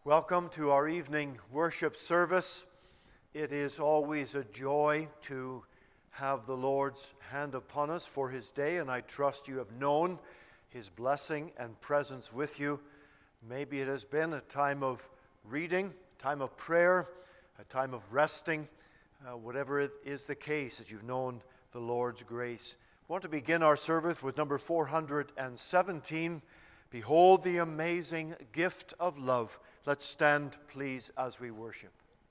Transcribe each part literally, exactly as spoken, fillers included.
Welcome to our evening worship service. It is always a joy to have the Lord's hand upon us for His day, and I trust you have known His blessing and presence with you. Maybe it has been a time of reading, a time of prayer, a time of resting, uh, whatever it is the case that you've known the Lord's grace. I want to begin our service with number four hundred seventeen, Behold the Amazing Gift of Love. Let's stand, please, as we worship.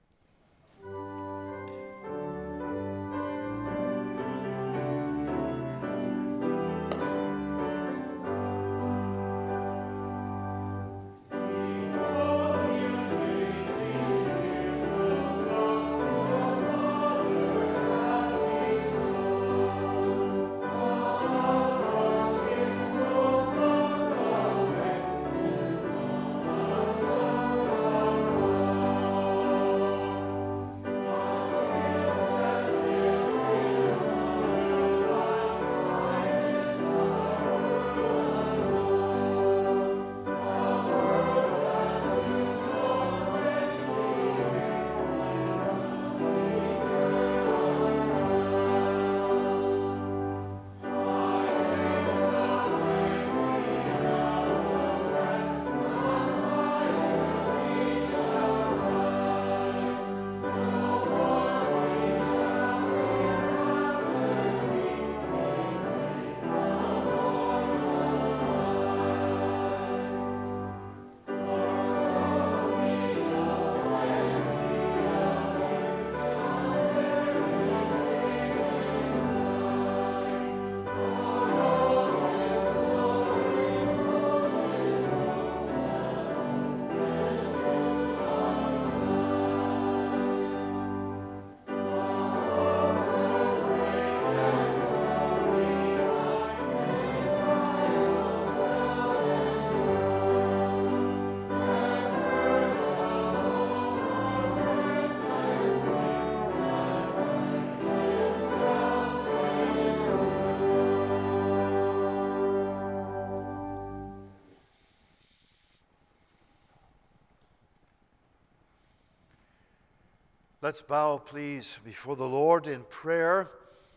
Let's bow, please, before the Lord in prayer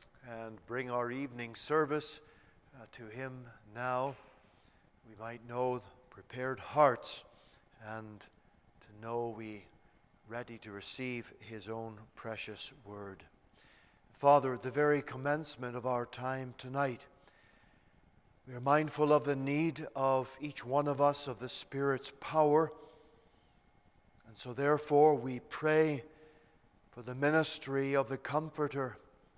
and bring our evening service uh, to Him now. We might know prepared hearts and to know we ready to receive His own precious word. Father, at the very commencement of our time tonight, we are mindful of the need of each one of us of the Spirit's power. And so therefore we pray for the ministry of the Comforter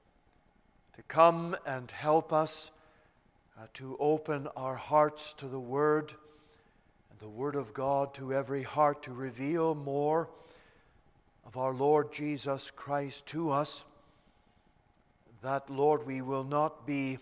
to come and help us uh, to open our hearts to the Word and the Word of God to every heart, to reveal more of our Lord Jesus Christ to us, that, Lord, we will not be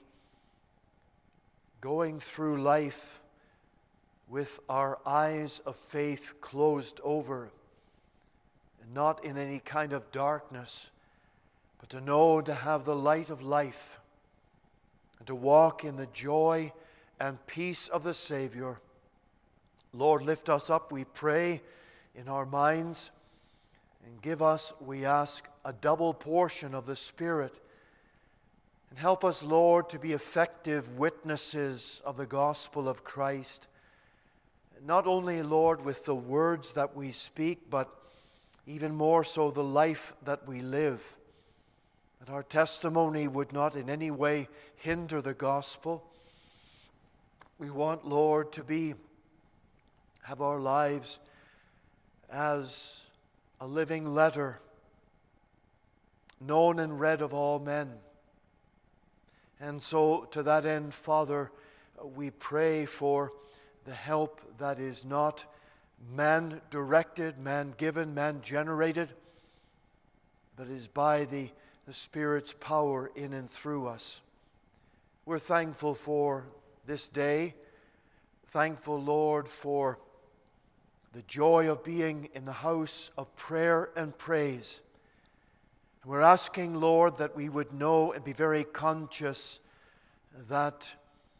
going through life with our eyes of faith closed over, not in any kind of darkness, but to know, to have the light of life, and to walk in the joy and peace of the Savior. Lord, lift us up, we pray, in our minds, and give us, we ask, a double portion of the Spirit, and help us, Lord, to be effective witnesses of the gospel of Christ, not only, Lord, with the words that we speak, but even more so the life that we live, that our testimony would not in any way hinder the gospel. We want, Lord, to be, have our lives as a living letter, known and read of all men. And so to that end, Father, we pray for the help that is not man-directed, man-given, man-generated, but is by the, the Spirit's power in and through us. We're thankful for this day, thankful, Lord, for the joy of being in the house of prayer and praise. And we're asking, Lord, that we would know and be very conscious that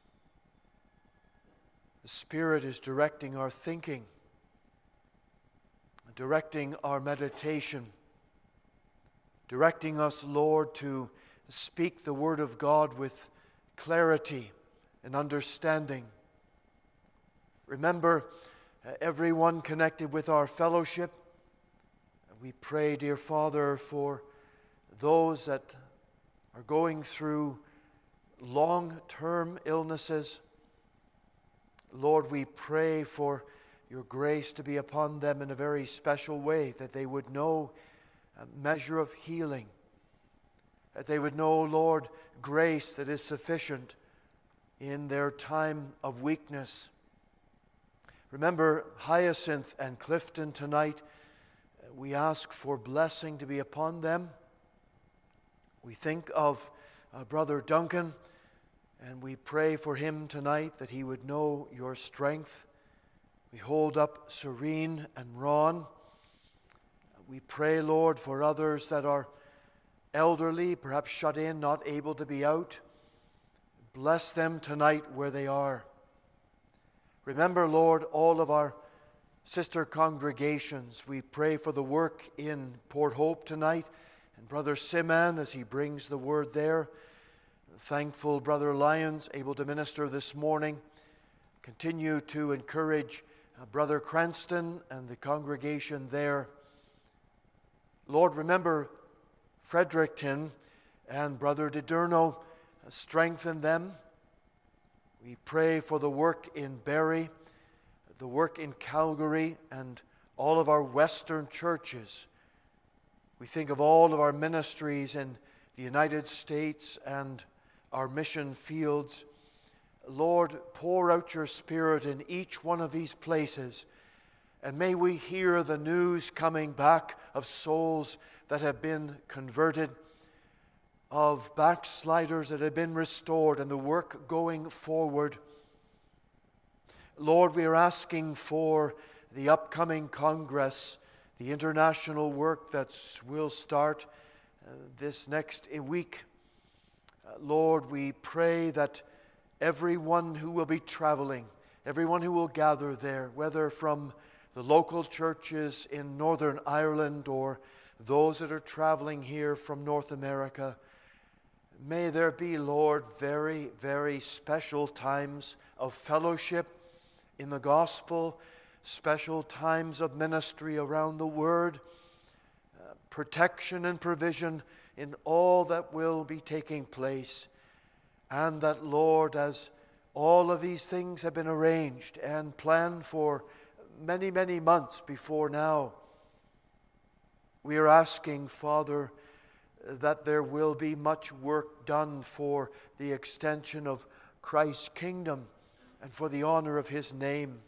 the Spirit is directing our thinking, directing our meditation, directing us, Lord, to speak the Word of God with clarity and understanding. Remember uh, everyone connected with our fellowship. We pray, dear Father, for those that are going through long-term illnesses. Lord, we pray for your grace to be upon them in a very special way, that they would know a measure of healing, that they would know, Lord, grace that is sufficient in their time of weakness. Remember Hyacinth and Clifton tonight. We ask for blessing to be upon them. We think of uh, Brother Duncan, and we pray for him tonight that he would know your strength. We hold up Serene and Ron. We pray, Lord, for others that are elderly, perhaps shut in, not able to be out. Bless them tonight where they are. Remember, Lord, all of our sister congregations. We pray for the work in Port Hope tonight, and Brother Siman as he brings the word there. Thankful Brother Lyons, able to minister this morning. Continue to encourage uh, Brother Cranston and the congregation there. Lord, remember Fredericton and Brother DiDurno. Uh, strengthen them. We pray for the work in Barrie, the work in Calgary, and all of our Western churches. We think of all of our ministries in the United States and our mission fields. Lord, pour out your Spirit in each one of these places, and may we hear the news coming back of souls that have been converted, of backsliders that have been restored, and the work going forward. Lord, we are asking for the upcoming Congress, the international work that will start uh, this next week. Uh, Lord, we pray that everyone who will be traveling, everyone who will gather there, whether from the local churches in Northern Ireland or those that are traveling here from North America, may there be, Lord, very, very special times of fellowship in the gospel, special times of ministry around the word, uh, protection and provision in all that will be taking place. And that, Lord, as all of these things have been arranged and planned for many, many months before now, we are asking, Father, that there will be much work done for the extension of Christ's kingdom and for the honor of his name.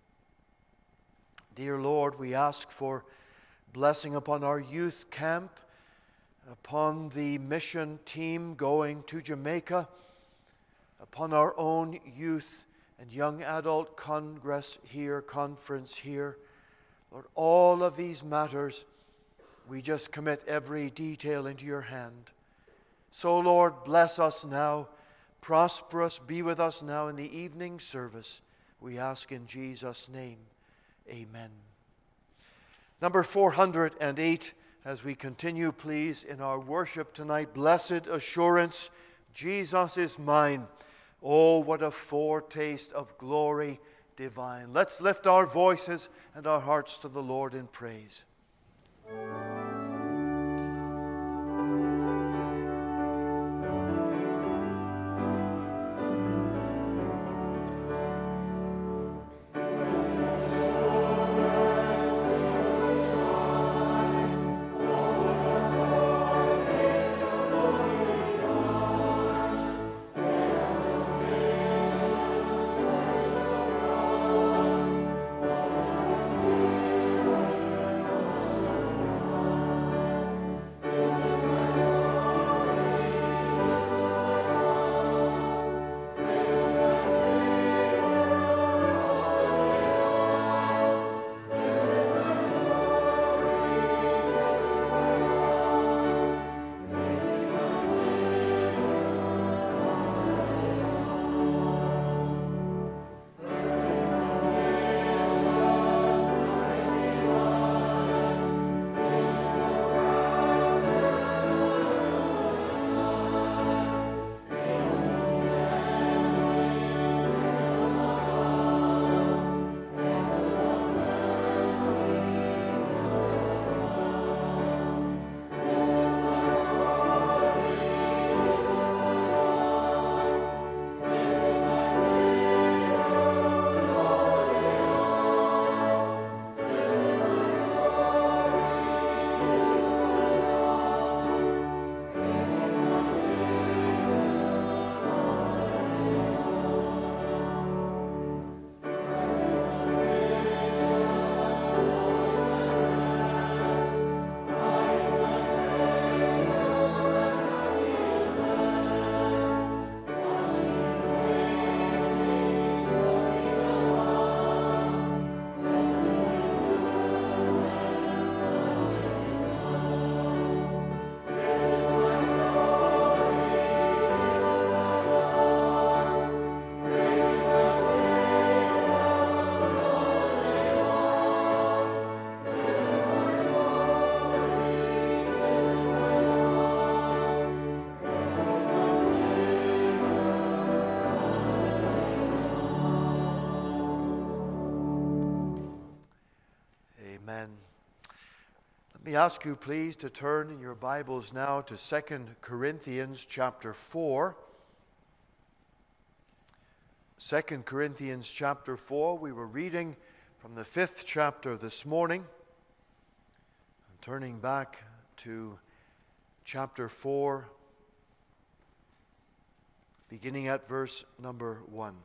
Dear Lord, we ask for blessing upon our youth camp, upon the mission team going to Jamaica, upon our own youth and young adult congress here, conference here. Lord, all of these matters, we just commit every detail into your hand. So, Lord, bless us now. Prosper us, be with us now in the evening service. We ask in Jesus' name. Amen. Number four hundred eight, as we continue, please, in our worship tonight. Blessed assurance, Jesus is mine. Oh, what a foretaste of glory divine. Let's lift our voices and our hearts to the Lord in praise. Amen. Let me ask you, please, to turn in your Bibles now to Second Corinthians chapter four. Second Corinthians chapter four. We were reading from the fifth chapter this morning. I'm turning back to chapter four, beginning at verse number one.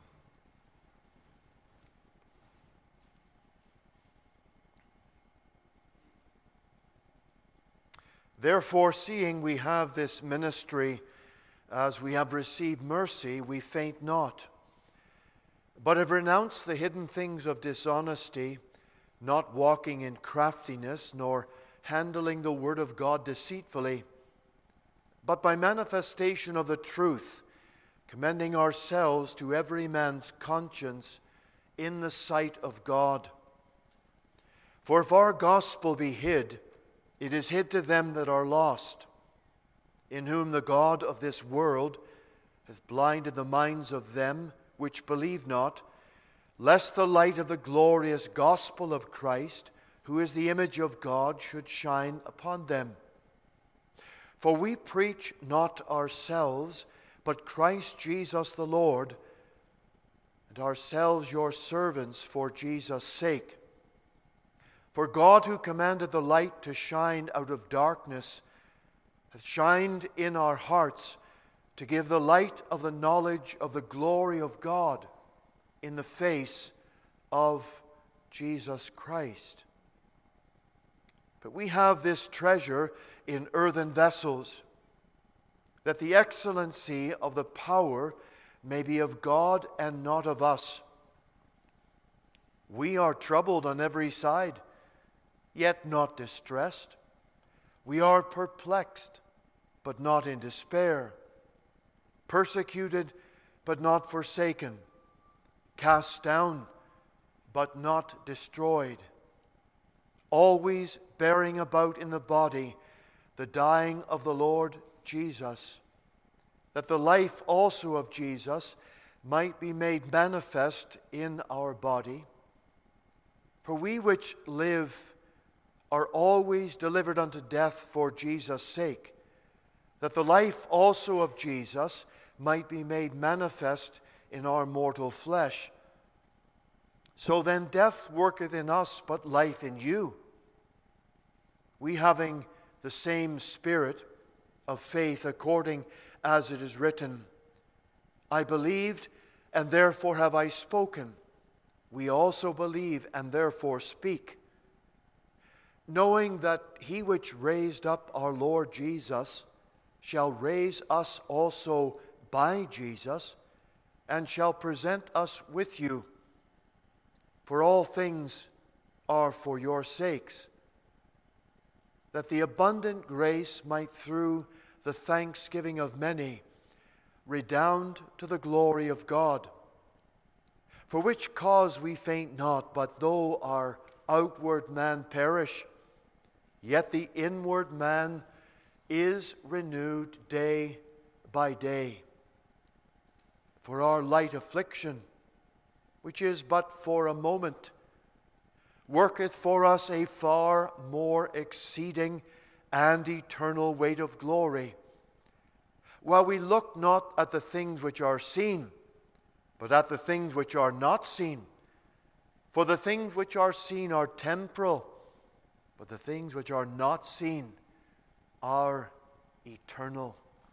Therefore, seeing we have this ministry, as we have received mercy, we faint not, but have renounced the hidden things of dishonesty, not walking in craftiness, nor handling the word of God deceitfully, but by manifestation of the truth, commending ourselves to every man's conscience in the sight of God. For if our gospel be hid, it is hid to them that are lost, in whom the God of this world hath blinded the minds of them which believe not, lest the light of the glorious gospel of Christ, who is the image of God, should shine upon them. For we preach not ourselves, but Christ Jesus the Lord, and ourselves your servants for Jesus' sake. For God, who commanded the light to shine out of darkness, hath shined in our hearts to give the light of the knowledge of the glory of God in the face of Jesus Christ. But we have this treasure in earthen vessels, that the excellency of the power may be of God and not of us. We are troubled on every side, yet not distressed. We are perplexed, but not in despair. Persecuted, but not forsaken. Cast down, but not destroyed. Always bearing about in the body the dying of the Lord Jesus, that the life also of Jesus might be made manifest in our body. For we which live are always delivered unto death for Jesus' sake, that the life also of Jesus might be made manifest in our mortal flesh. So then death worketh in us, but life in you. We having the same spirit of faith, according as it is written, I believed, and therefore have I spoken. We also believe, and therefore speak, knowing that he which raised up our Lord Jesus shall raise us also by Jesus, and shall present us with you. For all things are for your sakes, that the abundant grace might through the thanksgiving of many redound to the glory of God. For which cause we faint not, but though our outward man perish, yet the inward man is renewed day by day. For our light affliction, which is but for a moment, worketh for us a far more exceeding and eternal weight of glory, while we look not at the things which are seen, but at the things which are not seen. For the things which are seen are temporal, but the things which are not seen are eternal.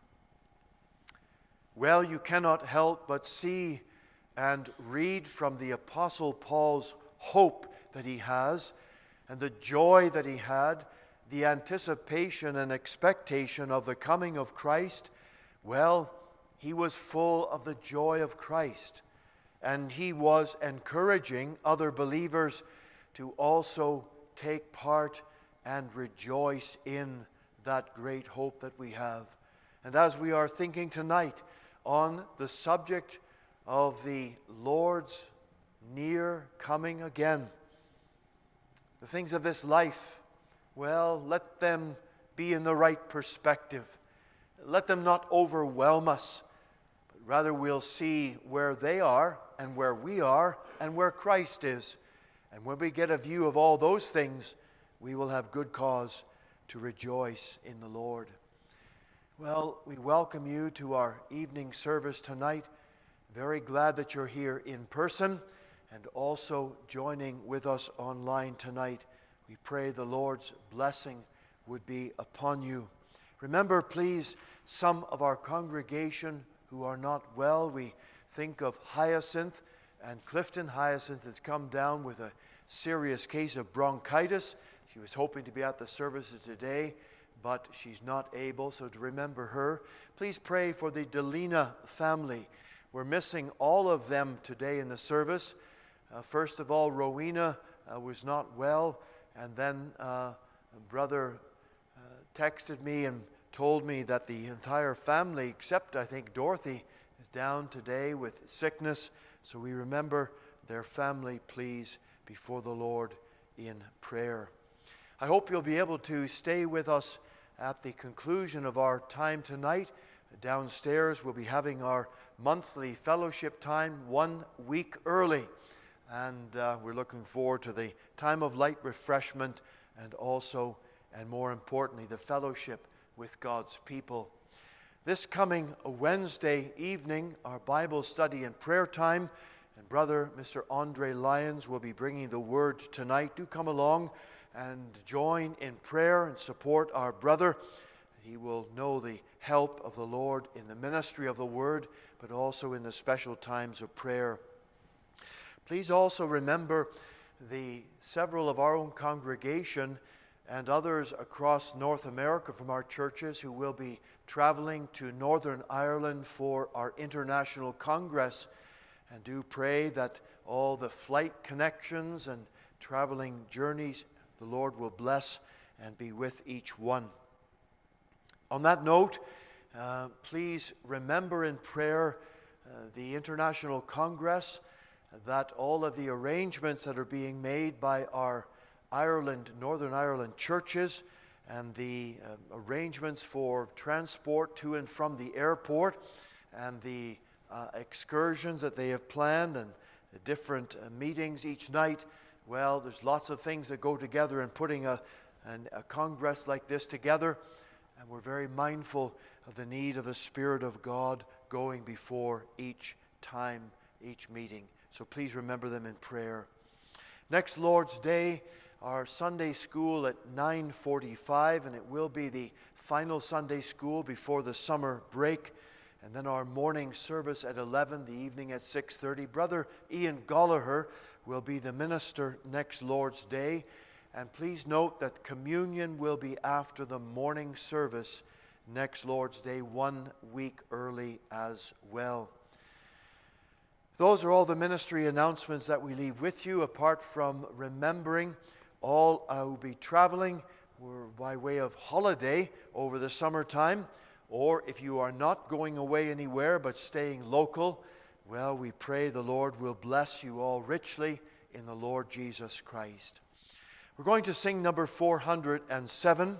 Well, you cannot help but see and read from the Apostle Paul's hope that he has, and the joy that he had, the anticipation and expectation of the coming of Christ. Well, he was full of the joy of Christ, and he was encouraging other believers to also take part and rejoice in that great hope that we have. And as we are thinking tonight on the subject of the Lord's near coming again, the things of this life, well, let them be in the right perspective. Let them not overwhelm us, but rather we'll see where they are and where we are and where Christ is. And when we get a view of all those things, we will have good cause to rejoice in the Lord. Well, we welcome you to our evening service tonight. Very glad that you're here in person and also joining with us online tonight. We pray the Lord's blessing would be upon you. Remember, please, some of our congregation who are not well. We think of Hyacinth and Clifton. Hyacinth has come down with a serious case of bronchitis. She was hoping to be at the services today, but she's not able, so to remember her. Please pray for the Delina family. We're missing all of them today in the service. Uh, first of all, Rowena uh, was not well, and then uh, a brother uh, texted me and told me that the entire family, except I think Dorothy, is down today with sickness. So we remember their family, please, before the Lord in prayer. I hope you'll be able to stay with us at the conclusion of our time tonight. Downstairs, we'll be having our monthly fellowship time one week early. And uh, we're looking forward to the time of light refreshment and also, and more importantly, the fellowship with God's people. This coming Wednesday evening, our Bible study and prayer time, and Brother Mister Andre Lyons will be bringing the word tonight. Do come along and join in prayer and support our brother. He will know the help of the Lord in the ministry of the word, but also in the special times of prayer. Please also remember the several of our own congregation and others across North America from our churches who will be traveling to Northern Ireland for our International Congress. And do pray that all the flight connections and traveling journeys, the Lord will bless and be with each one. On that note, uh, please remember in prayer uh, the International Congress, that all of the arrangements that are being made by our Ireland, Northern Ireland churches, and the uh, arrangements for transport to and from the airport, and the uh, excursions that they have planned, and the different uh, meetings each night. Well, there's lots of things that go together in putting a, an, a congress like this together, and we're very mindful of the need of the Spirit of God going before each time, each meeting. So please remember them in prayer. Next Lord's Day, our Sunday school at nine forty-five, and it will be the final Sunday school before the summer break. And then our morning service at eleven, the evening at six thirty. Brother Ian Gallagher will be the minister next Lord's Day. And please note that communion will be after the morning service next Lord's Day, one week early as well. Those are all the ministry announcements that we leave with you, apart from remembering all who will be traveling by way of holiday over the summertime, or if you are not going away anywhere but staying local, well, we pray the Lord will bless you all richly in the Lord Jesus Christ. We're going to sing number four hundred seven.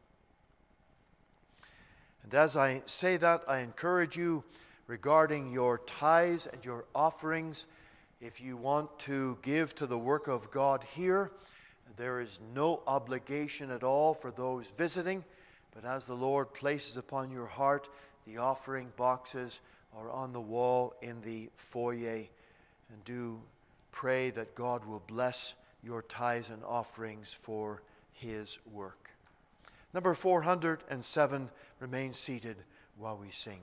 And as I say that, I encourage you regarding your tithes and your offerings. If you want to give to the work of God here, there is no obligation at all for those visiting, but as the Lord places upon your heart, the offering boxes are on the wall in the foyer. And do pray that God will bless your tithes and offerings for His work. Number four hundred seven, remain seated while we sing.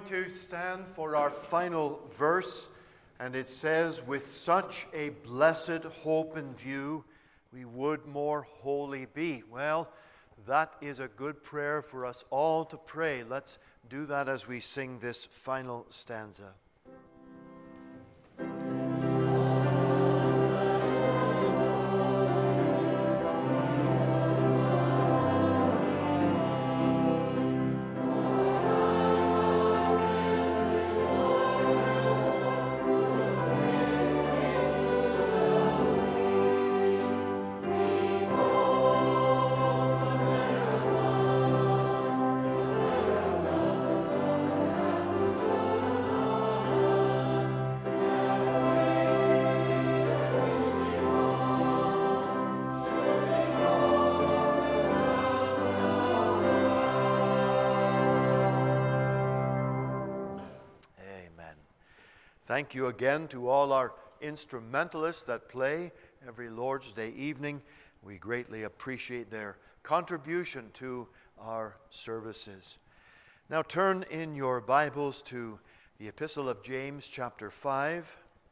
to stand for our final verse, and it says, "With such a blessed hope in view, we would more holy be." Well, that is a good prayer for us all to pray. Let's do that as we sing this final stanza. Thank you again to all our instrumentalists that play every Lord's Day evening. We greatly appreciate their contribution to our services. Now turn in your Bibles to the Epistle of James, chapter five.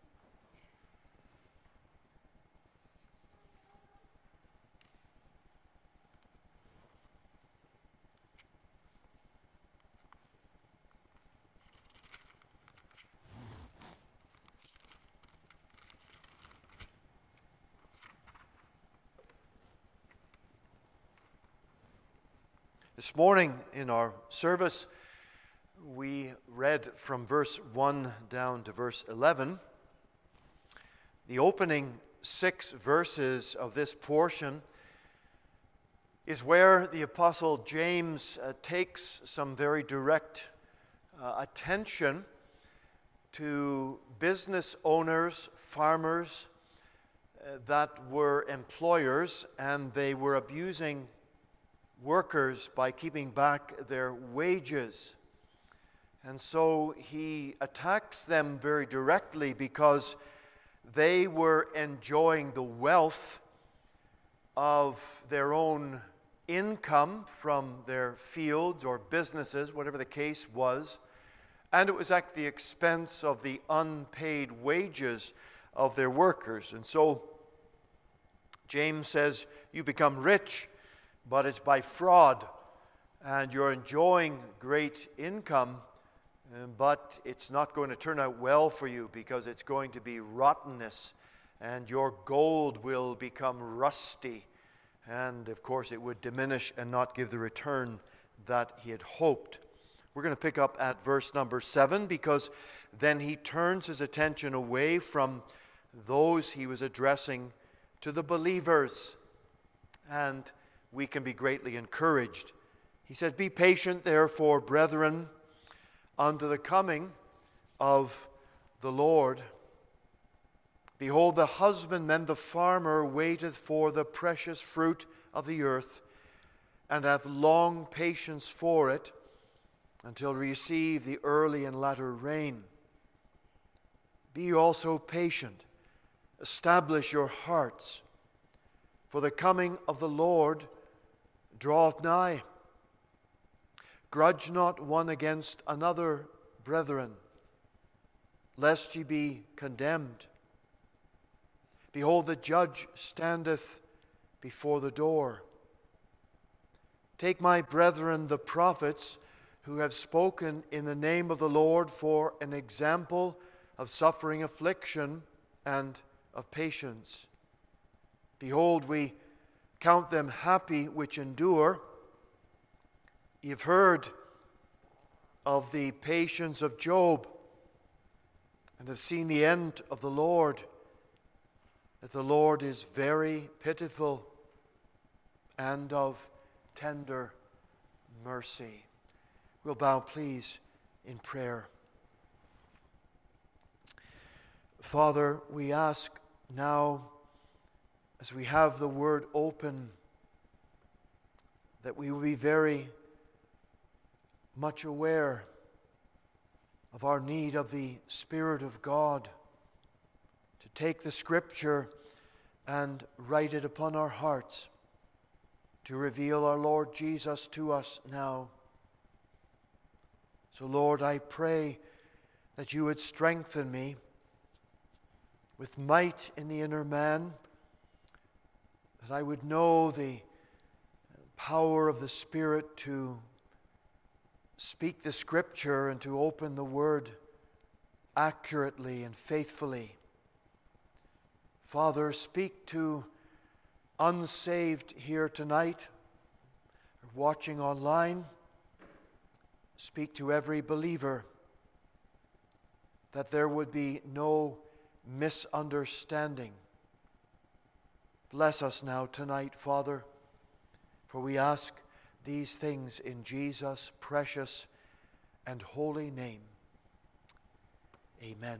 This morning in our service, we read from verse one down to verse eleven. The opening six verses of this portion is where the Apostle James uh, takes some very direct uh, attention to business owners, farmers uh, that were employers, and they were abusing workers by keeping back their wages. And so he attacks them very directly because they were enjoying the wealth of their own income from their fields or businesses, whatever the case was, and it was at the expense of the unpaid wages of their workers. And so James says, you become rich, but it's by fraud, and you're enjoying great income, but it's not going to turn out well for you because it's going to be rottenness, and your gold will become rusty, and of course it would diminish and not give the return that he had hoped. We're going to pick up at verse number seven, because then he turns his attention away from those he was addressing to the believers, and we can be greatly encouraged. He said, "Be patient, therefore, brethren, unto the coming of the Lord. Behold, the husbandman, the farmer, waiteth for the precious fruit of the earth, and hath long patience for it, until receive the early and latter rain. Be also patient, establish your hearts, for the coming of the Lord draweth nigh. Grudge not one against another, brethren, lest ye be condemned. Behold, the judge standeth before the door. Take my brethren the prophets, who have spoken in the name of the Lord, for an example of suffering affliction and of patience. Behold, we count them happy which endure. You've heard of the patience of Job, and have seen the end of the Lord, that the Lord is very pitiful and of tender mercy. We'll bow, please, in prayer. Father, we ask now, as we have the Word open, that we will be very much aware of our need of the Spirit of God to take the Scripture and write it upon our hearts, to reveal our Lord Jesus to us now, So, Lord, I pray that you would strengthen me with might in the inner man, that I would know the power of the Spirit to speak the Scripture and to open the Word accurately and faithfully. Father, speak to unsaved here tonight, or watching online. Speak to every believer, that there would be no misunderstanding. Bless us now tonight, Father, for we ask these things in Jesus' precious and holy name. Amen.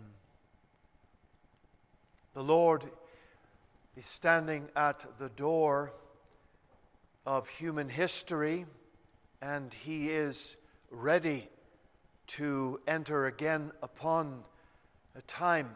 The Lord is standing at the door of human history, and He is ready to enter again upon a time.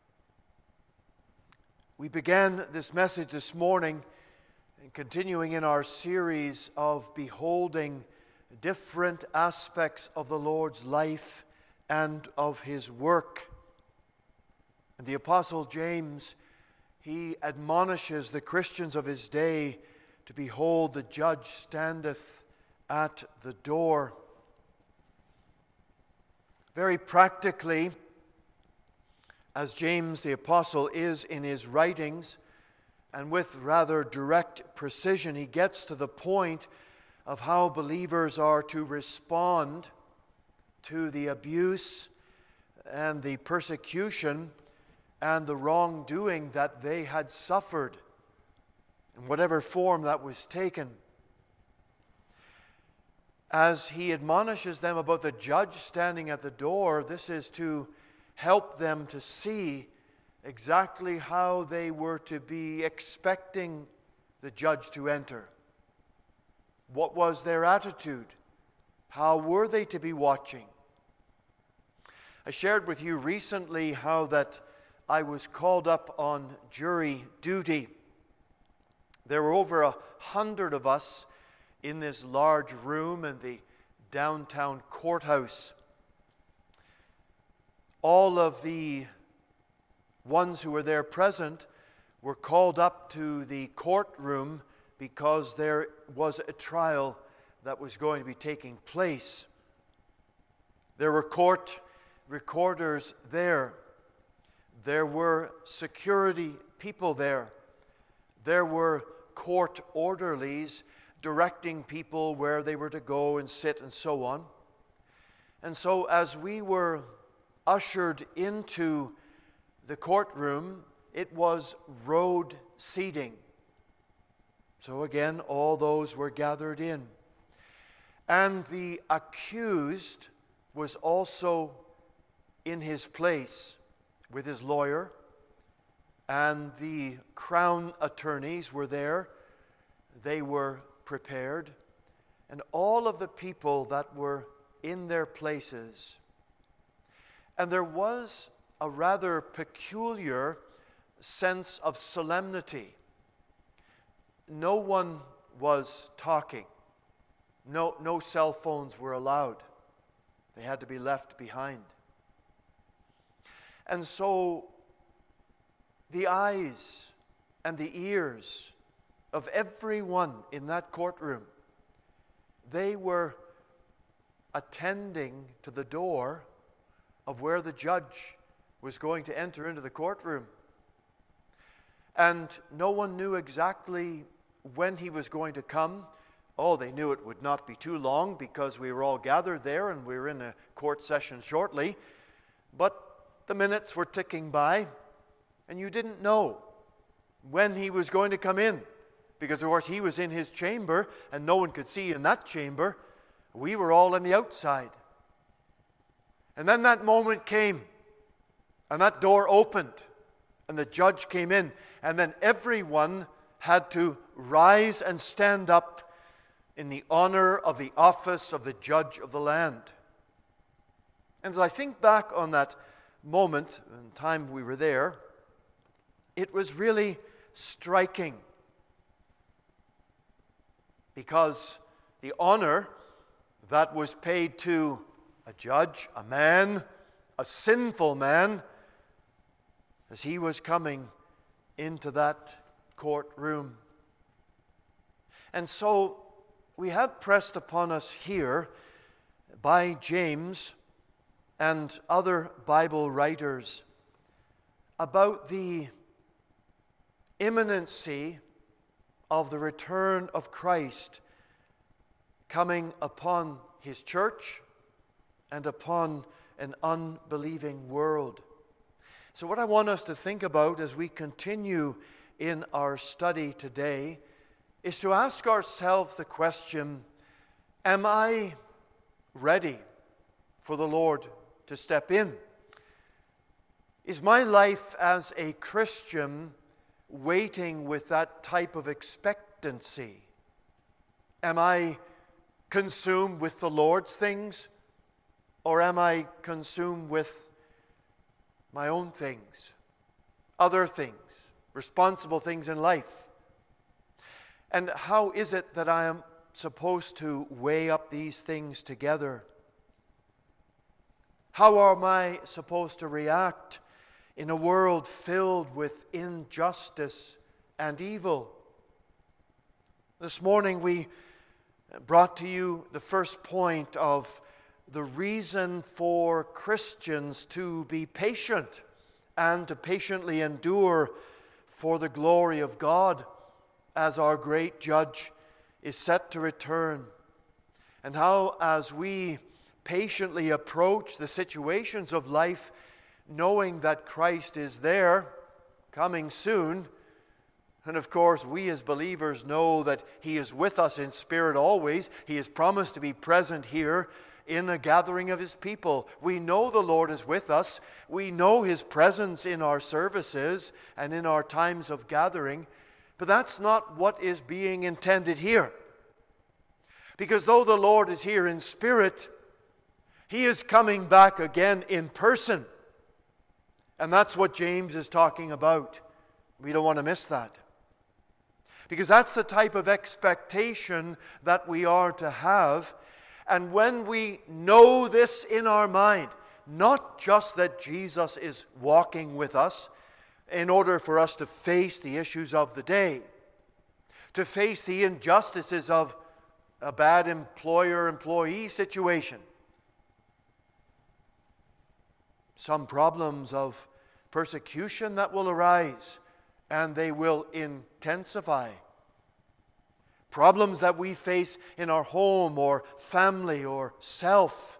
We began this message this morning, and continuing in our series of beholding different aspects of the Lord's life and of His work. And the Apostle James, he admonishes the Christians of his day to behold the judge standeth at the door. Very practically, as James the Apostle is in his writings, and with rather direct precision, he gets to the point of how believers are to respond to the abuse and the persecution and the wrongdoing that they had suffered, in whatever form that was taken. As he admonishes them about the judge standing at the door, this is to help them to see exactly how they were to be expecting the judge to enter. What was their attitude? How were they to be watching? I shared with you recently how that I was called up on jury duty. There were over a hundred of us in this large room in the downtown courthouse. All of the ones who were there present were called up to the courtroom because there was a trial that was going to be taking place. There were court recorders there. There were security people there. There were court orderlies directing people where they were to go and sit and so on. And so as we were ushered into the courtroom, it was road seating. So again, all those were gathered in. And the accused was also in his place with his lawyer, and the crown attorneys were there. They were prepared, and all of the people that were in their places. And there was a rather peculiar sense of solemnity. No one was talking. No, no cell phones were allowed. They had to be left behind. And so the eyes and the ears of everyone in that courtroom, they were attending to the door of where the judge was going to enter into the courtroom. And no one knew exactly when he was going to come. Oh, they knew it would not be too long because we were all gathered there and we were in a court session shortly. But the minutes were ticking by, and you didn't know when he was going to come in, because of course he was in his chamber and no one could see in that chamber. We were all on the outside. And then that moment came, and that door opened, and the judge came in, and then everyone had to rise and stand up in the honor of the office of the judge of the land. And as I think back on that moment and time we were there, it was really striking, because the honor that was paid to a judge, a man, a sinful man, as he was coming into that courtroom. And so we have pressed upon us here by James and other Bible writers about the imminency of the return of Christ coming upon his church and upon an unbelieving world. So what I want us to think about as we continue in our study today is to ask ourselves the question, am I ready for the Lord to step in? Is my life as a Christian waiting with that type of expectancy? Am I consumed with the Lord's things, or am I consumed with my own things, other things, responsible things in life? And how is it that I am supposed to weigh up these things together? How am I supposed to react in a world filled with injustice and evil? This morning we brought to you the first point of the reason for Christians to be patient and to patiently endure for the glory of God as our great judge is set to return. And how, as we patiently approach the situations of life, knowing that Christ is there, coming soon, and of course we as believers know that He is with us in spirit always. He has promised to be present here in a gathering of His people. We know the Lord is with us. We know His presence in our services and in our times of gathering. But that's not what is being intended here. Because though the Lord is here in spirit, He is coming back again in person. And that's what James is talking about. We don't want to miss that. Because that's the type of expectation that we are to have. And when we know this in our mind, not just that Jesus is walking with us in order for us to face the issues of the day, to face the injustices of a bad employer-employee situation, some problems of persecution that will arise, and they will intensify. Problems that we face in our home or family or self.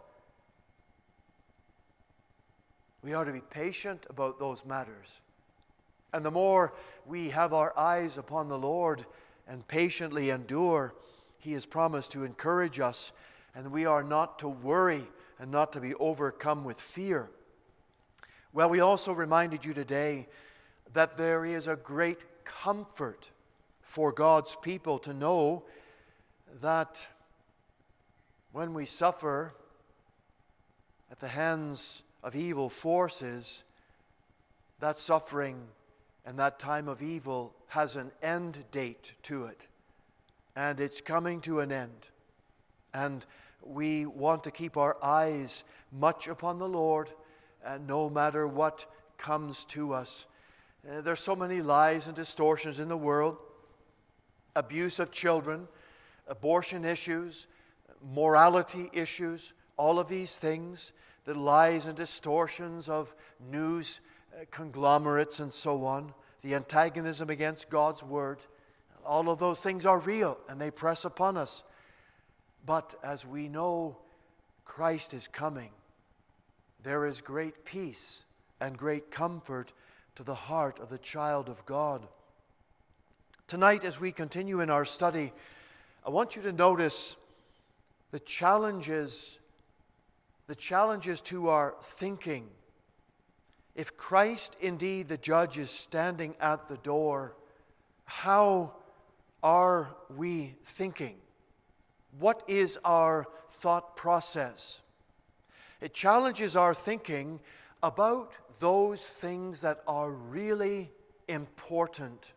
We are to be patient about those matters. And the more we have our eyes upon the Lord and patiently endure, He has promised to encourage us, and we are not to worry and not to be overcome with fear. Well, we also reminded you today that there is a great comfort for God's people to know that when we suffer at the hands of evil forces, that suffering and that time of evil has an end date to it. And it's coming to an end. And we want to keep our eyes much upon the Lord, and no matter what comes to us. Uh, there's so many lies and distortions in the world. Abuse of children, abortion issues, morality issues, all of these things, the lies and distortions of news uh, conglomerates and so on, the antagonism against God's Word, all of those things are real and they press upon us. But as we know Christ is coming, there is great peace and great comfort to the heart of the child of God. Tonight, as we continue in our study, I want you to notice the challenges, the challenges to our thinking. If Christ, indeed, the judge, is standing at the door, how are we thinking? What is our thought process? It challenges our thinking about those things that are really important.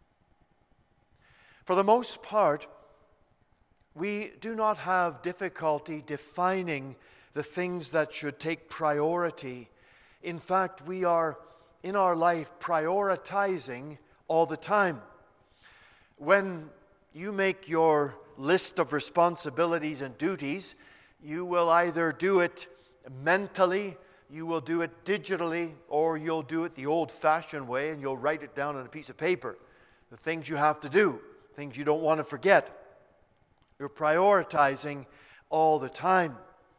For the most part, we do not have difficulty defining the things that should take priority. In fact, we are in our life prioritizing all the time. When you make your list of responsibilities and duties, you will either do it mentally, you will do it digitally, or you'll do it the old-fashioned way and you'll write it down on a piece of paper. The things you have to do, things you don't want to forget. You're prioritizing all the time.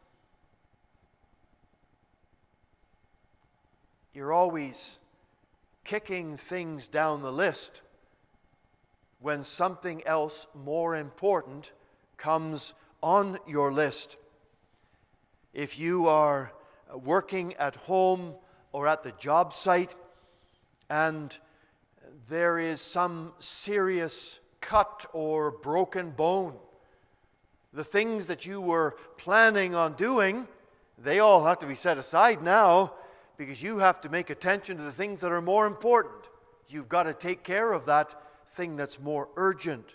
You're always kicking things down the list when something else more important comes on your list. If you are working at home or at the job site and there is some serious cut or broken bone, the things that you were planning on doing, they all have to be set aside now, because you have to make attention to the things that are more important. You've got to take care of that thing that's more urgent.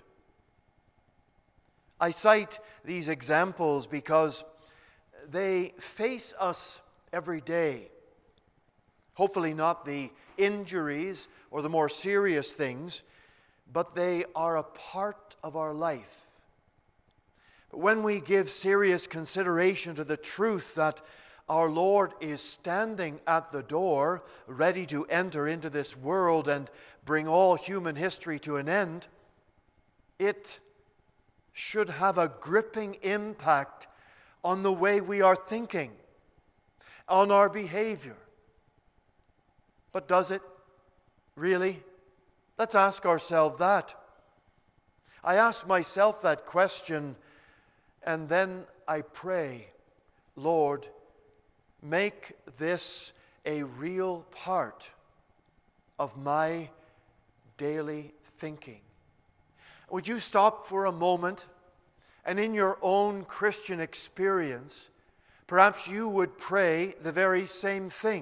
I cite these examples because they face us every day. Hopefully not the injuries or the more serious things, but they are a part of our life. But when we give serious consideration to the truth that our Lord is standing at the door, ready to enter into this world and bring all human history to an end, it should have a gripping impact on the way we are thinking, on our behavior. But does it really? Let's ask ourselves that. I ask myself that question, and then I pray, Lord, make this a real part of my daily thinking. Would you stop for a moment and in your own Christian experience, perhaps you would pray the very same thing.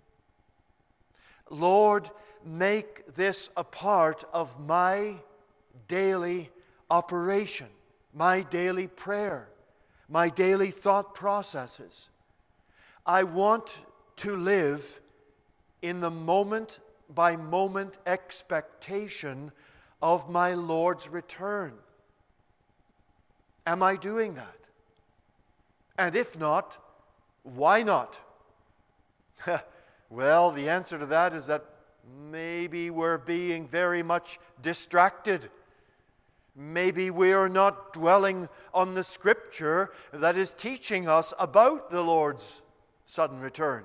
Lord, make this a part of my daily operation, my daily prayer, my daily thought processes. I want to live in the moment-by-moment expectation of my Lord's return. Am I doing that? And if not, why not? Well, the answer to that is that maybe we're being very much distracted. Maybe we are not dwelling on the Scripture that is teaching us about the Lord's sudden return.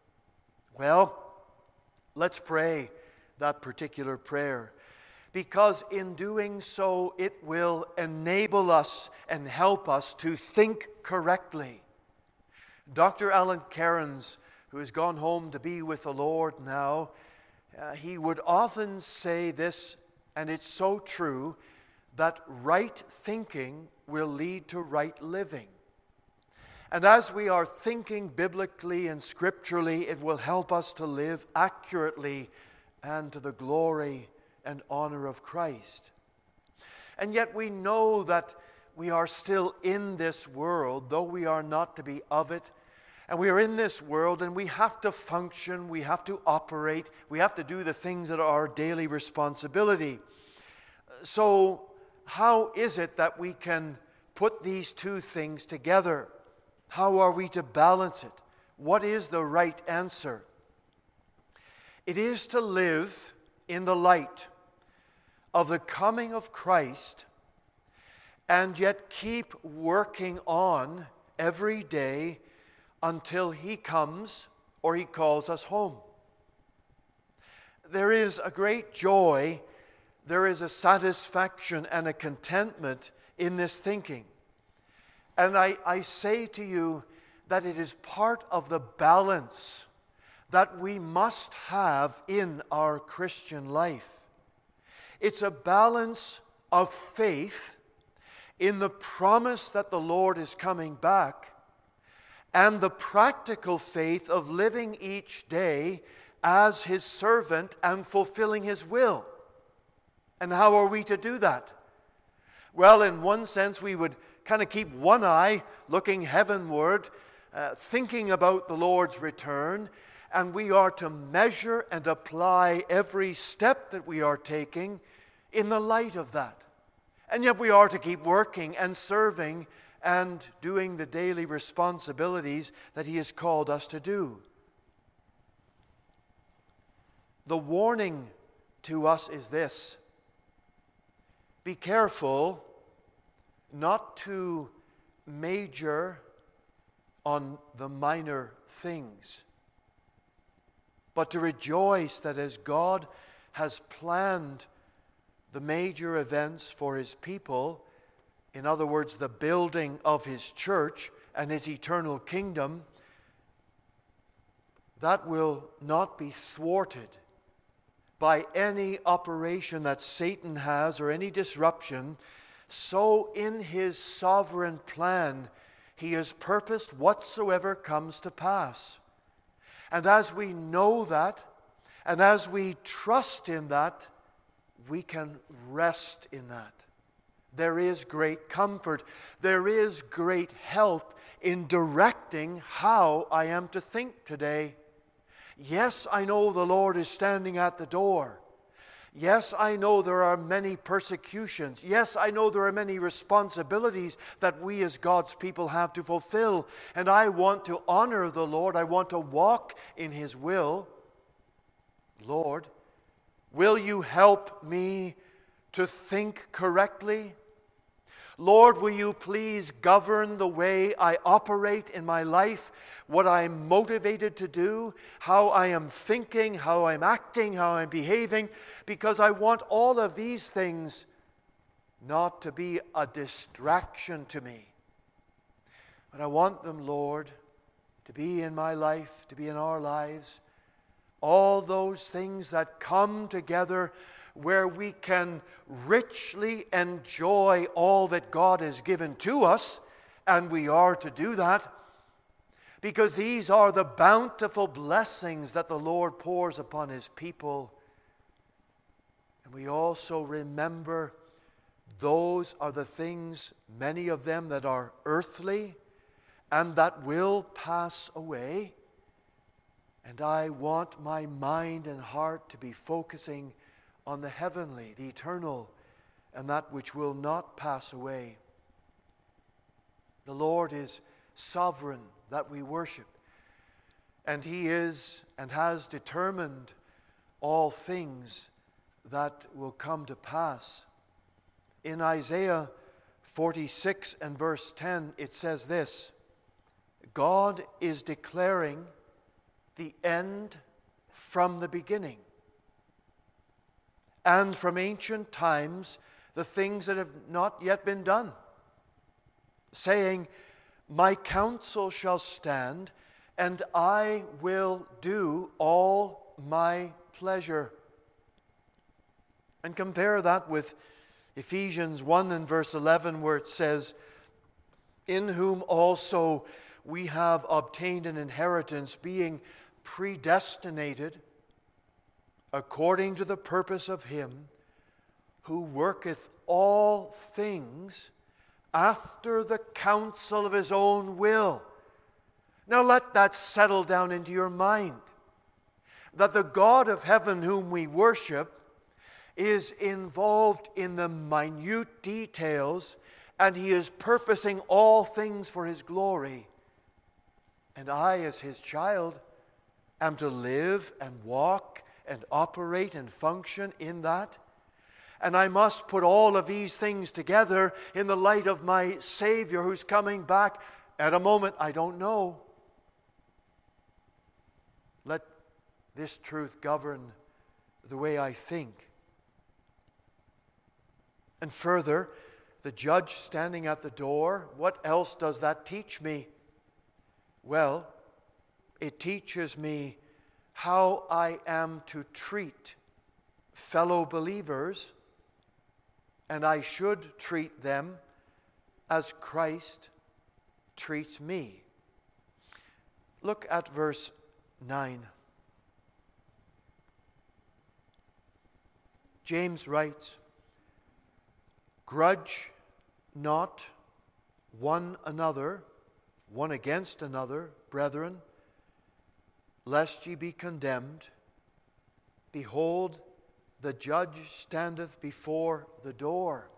Well, let's pray that particular prayer, because in doing so it will enable us and help us to think correctly. Doctor Alan Cairns, who has gone home to be with the Lord now, uh, he would often say this, and it's so true, that right thinking will lead to right living. And as we are thinking biblically and scripturally, it will help us to live accurately and to the glory and honor of Christ. And yet we know that we are still in this world, though we are not to be of it. And we are in this world and we have to function, we have to operate, we have to do the things that are our daily responsibility. So how is it that we can put these two things together? How are we to balance it? What is the right answer? It is to live in the light of the coming of Christ and yet keep working on every day until He comes or He calls us home. There is a great joy, there is a satisfaction and a contentment in this thinking. And I, I say to you that it is part of the balance that we must have in our Christian life. It's a balance of faith in the promise that the Lord is coming back and the practical faith of living each day as His servant and fulfilling His will. And how are we to do that? Well, in one sense, we would kind of keep one eye looking heavenward, uh, thinking about the Lord's return, and we are to measure and apply every step that we are taking in the light of that. And yet we are to keep working and serving and doing the daily responsibilities that He has called us to do. The warning to us is this: be careful not to major on the minor things, but to rejoice that as God has planned the major events for His people, in other words, the building of His church and His eternal kingdom, that will not be thwarted by any operation that Satan has or any disruption. So in His sovereign plan, He has purposed whatsoever comes to pass. And as we know that, and as we trust in that, we can rest in that. There is great comfort. There is great help in directing how I am to think today. Yes, I know the Lord is standing at the door. Yes, I know there are many persecutions. Yes, I know there are many responsibilities that we as God's people have to fulfill. And I want to honor the Lord. I want to walk in His will. Lord, will You help me to think correctly? Lord, will You please govern the way I operate in my life, what I'm motivated to do, how I am thinking, how I'm acting, how I'm behaving, because I want all of these things not to be a distraction to me. But I want them, Lord, to be in my life, to be in our lives, all those things that come together where we can richly enjoy all that God has given to us, and we are to do that, because these are the bountiful blessings that the Lord pours upon His people. And we also remember those are the things, many of them that are earthly and that will pass away. And I want my mind and heart to be focusing on the heavenly, the eternal, and that which will not pass away. The Lord is sovereign that we worship, and He is and has determined all things that will come to pass. In Isaiah forty-six and verse ten, it says this: God is declaring the end from the beginning, and from ancient times the things that have not yet been done, saying, my counsel shall stand, and I will do all my pleasure. And compare that with Ephesians one and verse eleven, where it says, in whom also we have obtained an inheritance, being predestinated according to the purpose of Him who worketh all things after the counsel of His own will. Now let that settle down into your mind, that the God of heaven whom we worship is involved in the minute details, and He is purposing all things for His glory. And I, as His child, am to live and walk and operate and function in that. And I must put all of these things together in the light of my Savior who's coming back at a moment I don't know. Let this truth govern the way I think. And further, the judge standing at the door, what else does that teach me? Well, it teaches me how I am to treat fellow believers, and I should treat them as Christ treats me. Look at verse nine. James writes, grudge not one another one against another, brethren, lest ye be condemned. Behold, the judge standeth before the door.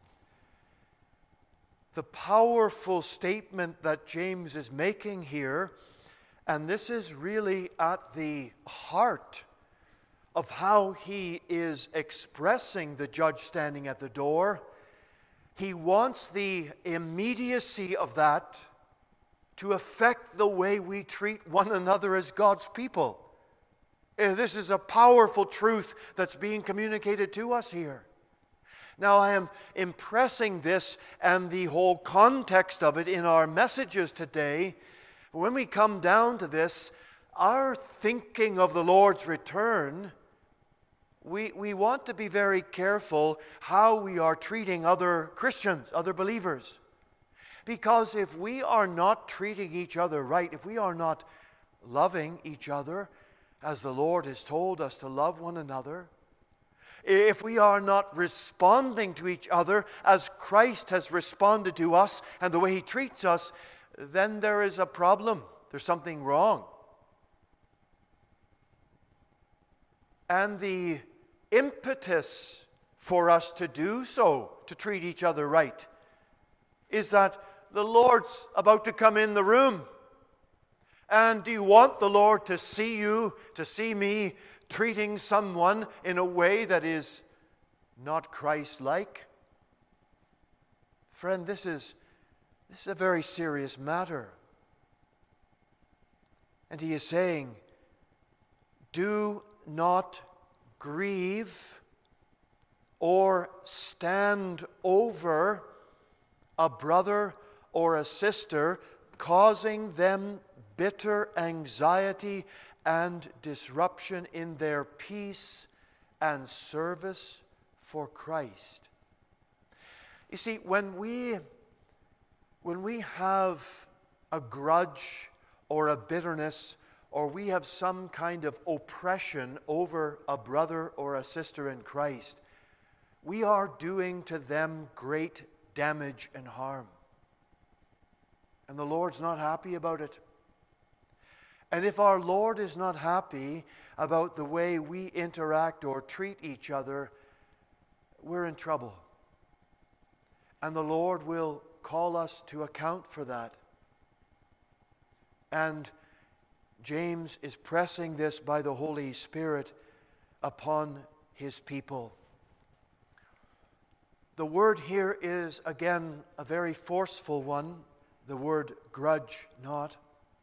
The powerful statement that James is making here, and this is really at the heart of how he is expressing the judge standing at the door. He wants the immediacy of that to affect the way we treat one another as God's people. This is a powerful truth that's being communicated to us here. Now, I am impressing this and the whole context of it in our messages today. When we come down to this, our thinking of the Lord's return, we, we want to be very careful how we are treating other Christians, other believers. Because if we are not treating each other right, if we are not loving each other as the Lord has told us to love one another, if we are not responding to each other as Christ has responded to us and the way He treats us, then there is a problem. There's something wrong. And the impetus for us to do so, to treat each other right, is that the Lord's about to come in the room. And do you want the Lord to see you, to see me, treating someone in a way that is not Christ-like? Friend, this is, this is a very serious matter. And he is saying, do not grieve or stand over a brother or a sister, causing them bitter anxiety and disruption in their peace and service for Christ. You see, when we, when we have a grudge or a bitterness, or we have some kind of oppression over a brother or a sister in Christ, we are doing to them great damage and harm. And the Lord's not happy about it. And if our Lord is not happy about the way we interact or treat each other, we're in trouble. And the Lord will call us to account for that. And James is pressing this by the Holy Spirit upon his people. The word here is, again, a very forceful one. The word grudge not.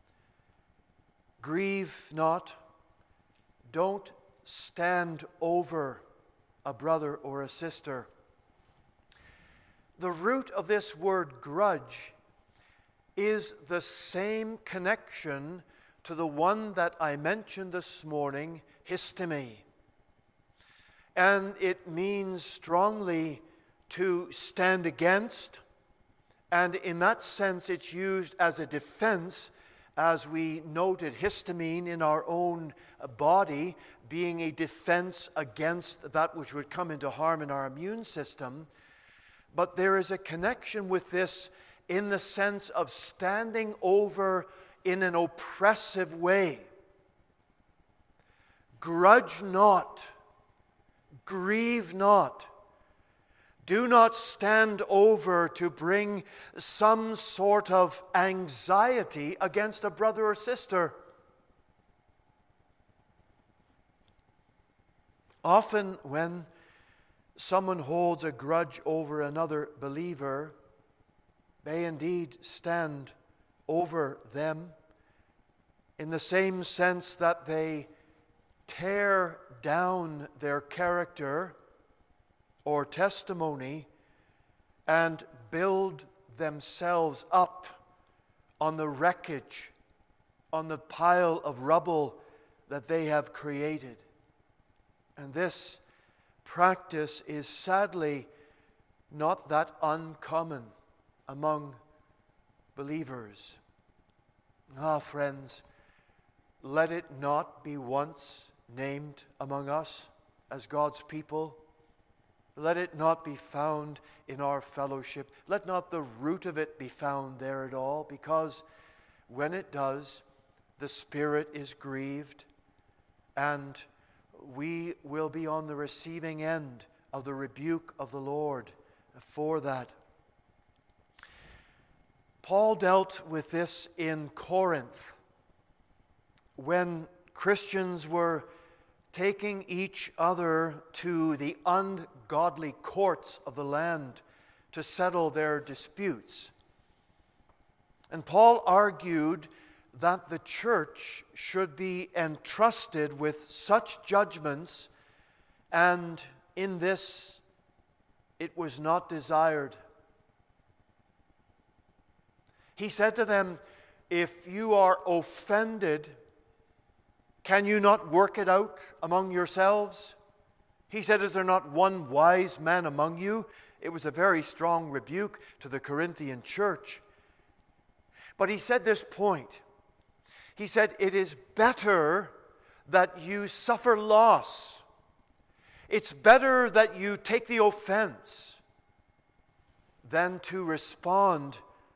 Grieve not. Don't stand over a brother or a sister. The root of this word grudge is the same connection to the one that I mentioned this morning, histemi. And it means strongly to stand against, and in that sense it's used as a defense, as we noted histamine in our own body being a defense against that which would come into harm in our immune system. But there is a connection with this in the sense of standing over in an oppressive way. Grudge not, grieve not. Do not stand over to bring some sort of anxiety against a brother or sister. Often when someone holds a grudge over another believer, they indeed stand over them in the same sense that they tear down their character or testimony and build themselves up on the wreckage, on the pile of rubble that they have created. And this practice is sadly not that uncommon among believers. Ah, friends, let it not be once named among us as God's people. Let it not be found in our fellowship. Let not the root of it be found there at all, because when it does, the Spirit is grieved, and we will be on the receiving end of the rebuke of the Lord for that. Paul dealt with this in Corinth when Christians were taking each other to the ungodly courts of the land to settle their disputes. And Paul argued that the church should be entrusted with such judgments, and in this it was not desired. He said to them, if you are offended, can you not work it out among yourselves? He said, is there not one wise man among you? It was a very strong rebuke to the Corinthian church. But he said this point. He said, it is better that you suffer loss. It's better that you take the offense than to respond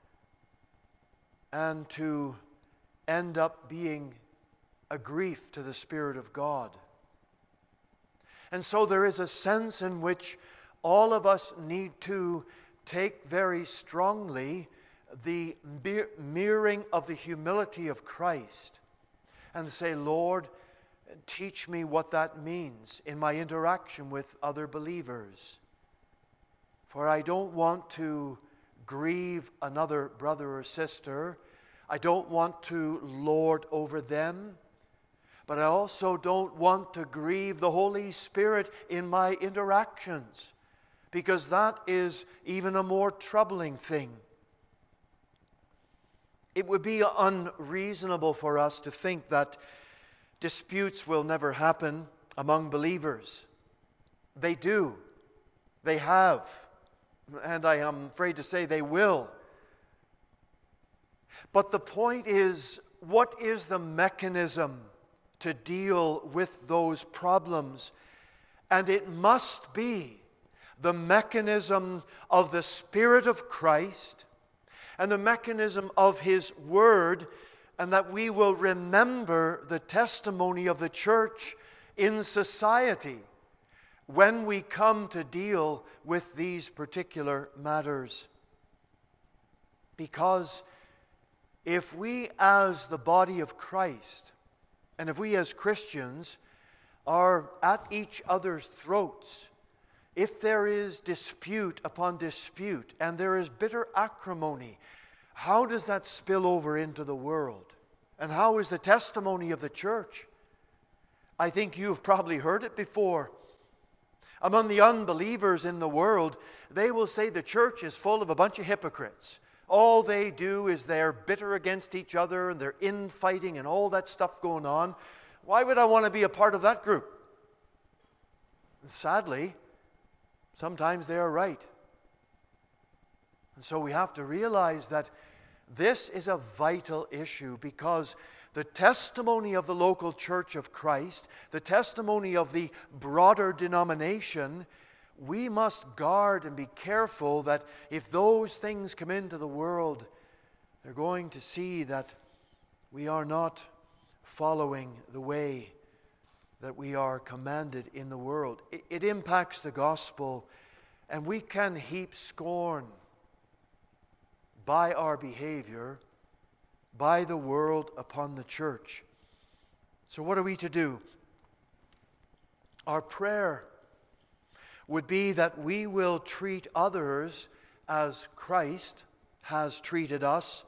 and to end up being a grief to the Spirit of God. And so there is a sense in which all of us need to take very strongly the mirroring of the humility of Christ and say, Lord, teach me what that means in my interaction with other believers. For I don't want to grieve another brother or sister. I don't want to lord over them. But I also don't want to grieve the Holy Spirit in my interactions, because that is even a more troubling thing. It would be unreasonable for us to think that disputes will never happen among believers. They do. They have. And I am afraid to say they will. But the point is, what is the mechanism to deal with those problems? And it must be the mechanism of the Spirit of Christ and the mechanism of His Word, and that we will remember the testimony of the church in society when we come to deal with these particular matters. Because if we as the body of Christ, and if we as Christians are at each other's throats, if there is dispute upon dispute and there is bitter acrimony, how does that spill over into the world? And how is the testimony of the church? I think you've probably heard it before. Among the unbelievers in the world, they will say the church is full of a bunch of hypocrites. All they do is they're bitter against each other and they're infighting and all that stuff going on. Why would I want to be a part of that group? And sadly, sometimes they are right. And so we have to realize that this is a vital issue, because the testimony of the local church of Christ, the testimony of the broader denomination, we must guard and be careful that if those things come into the world, they're going to see that we are not following the way that we are commanded in the world. It, it impacts the gospel, and we can heap scorn by our behavior, by the world upon the church. So what are we to do? Our prayer would be that we will treat others as Christ has treated us.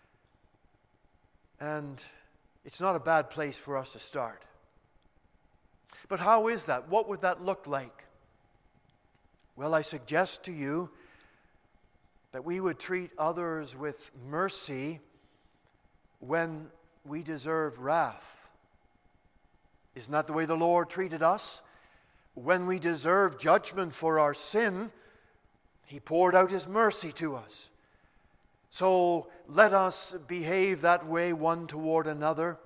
And it's not a bad place for us to start. But how is that? What would that look like? Well, I suggest to you that we would treat others with mercy when we deserve wrath. Isn't that the way the Lord treated us? When we deserve judgment for our sin, He poured out His mercy to us. So let us behave that way one toward another.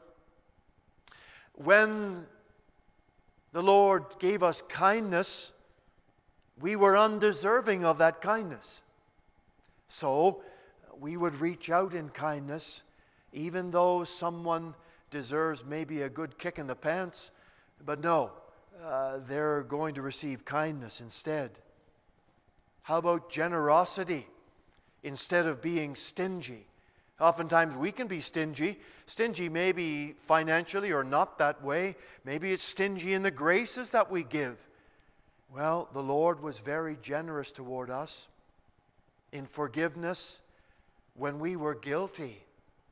When the Lord gave us kindness, we were undeserving of that kindness. So we would reach out in kindness even though someone deserves maybe a good kick in the pants, but no, uh, they're going to receive kindness instead. How about generosity instead of being stingy? Oftentimes we can be stingy. Stingy maybe financially or not that way. Maybe it's stingy in the graces that we give. Well, the Lord was very generous toward us in forgiveness when we were guilty.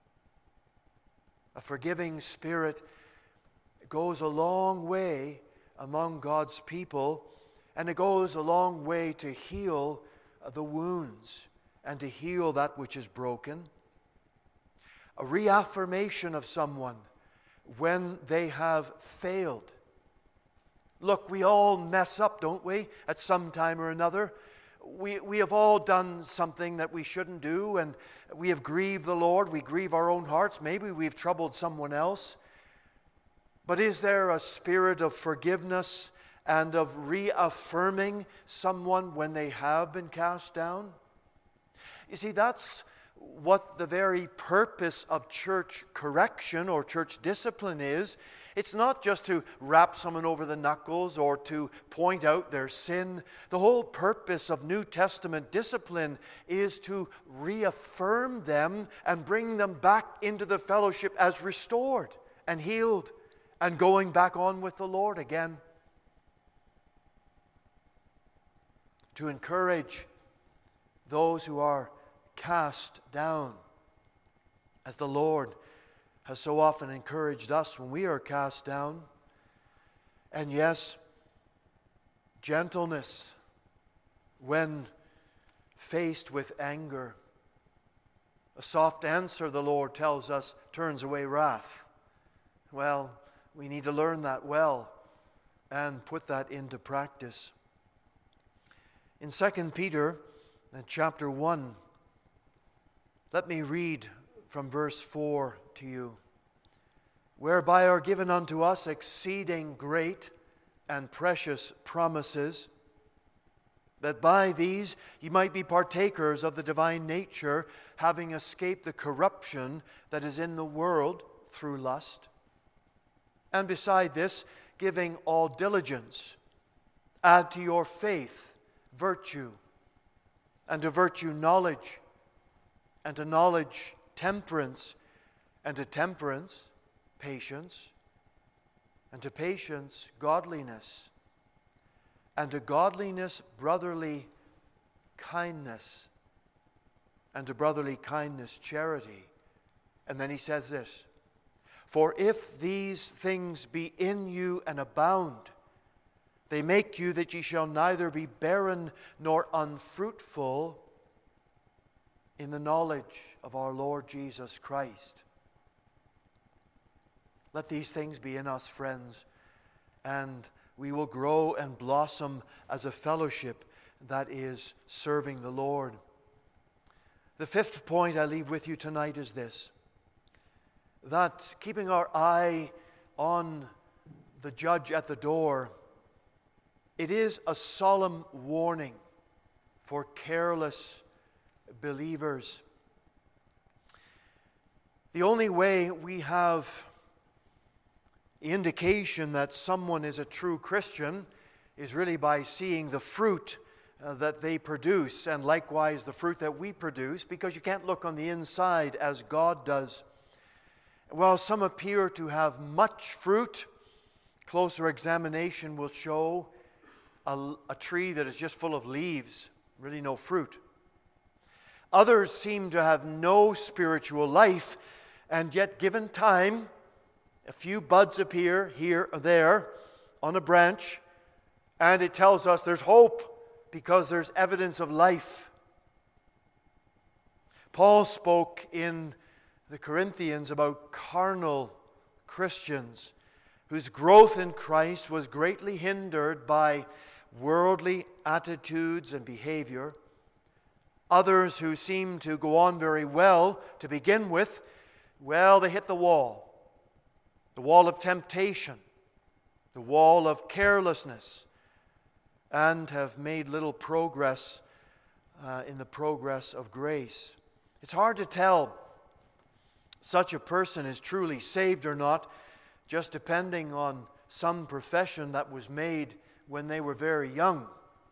A forgiving spirit goes a long way among God's people, and it goes a long way to heal the wounds and to heal that which is broken. A reaffirmation of someone when they have failed. Look, we all mess up, don't we, at some time or another? We, we have all done something that we shouldn't do, and we have grieved the Lord. We grieve our own hearts. Maybe we've troubled someone else. But is there a spirit of forgiveness and of reaffirming someone when they have been cast down? You see, that's what the very purpose of church correction or church discipline is. It's not just to rap someone over the knuckles or to point out their sin. The whole purpose of New Testament discipline is to reaffirm them and bring them back into the fellowship as restored and healed and going back on with the Lord again. To encourage those who are cast down, as the Lord has so often encouraged us when we are cast down. And yes, gentleness when faced with anger. A soft answer, the Lord tells us, turns away wrath. Well, we need to learn that well and put that into practice. In Second Peter, in chapter one, let me read from verse four to you. Whereby are given unto us exceeding great and precious promises, that by these ye might be partakers of the divine nature, having escaped the corruption that is in the world through lust. And beside this, giving all diligence, add to your faith virtue, and to virtue knowledge, and to knowledge temperance, and to temperance patience, and to patience godliness, and to godliness brotherly kindness, and to brotherly kindness charity. And then he says this, for if these things be in you and abound, they make you that ye shall neither be barren nor unfruitful in the knowledge of our Lord Jesus Christ. Let these things be in us, friends, and we will grow and blossom as a fellowship that is serving the Lord. The fifth point I leave with you tonight is this, that keeping our eye on the judge at the door, it is a solemn warning for careless believers. The only way we have indication that someone is a true Christian is really by seeing the fruit uh, that they produce, and likewise the fruit that we produce, because you can't look on the inside as God does. While some appear to have much fruit, closer examination will show a, a tree that is just full of leaves, really no fruit. Others seem to have no spiritual life, and yet given time, a few buds appear here or there on a branch, and it tells us there's hope because there's evidence of life. Paul spoke in the Corinthians about carnal Christians whose growth in Christ was greatly hindered by worldly attitudes and behavior. Others who seemed to go on very well to begin with, well, they hit the wall. The wall of temptation, the wall of carelessness, and have made little progress uh, in the progress of grace. It's hard to tell such a person is truly saved or not, just depending on some profession that was made when they were very young.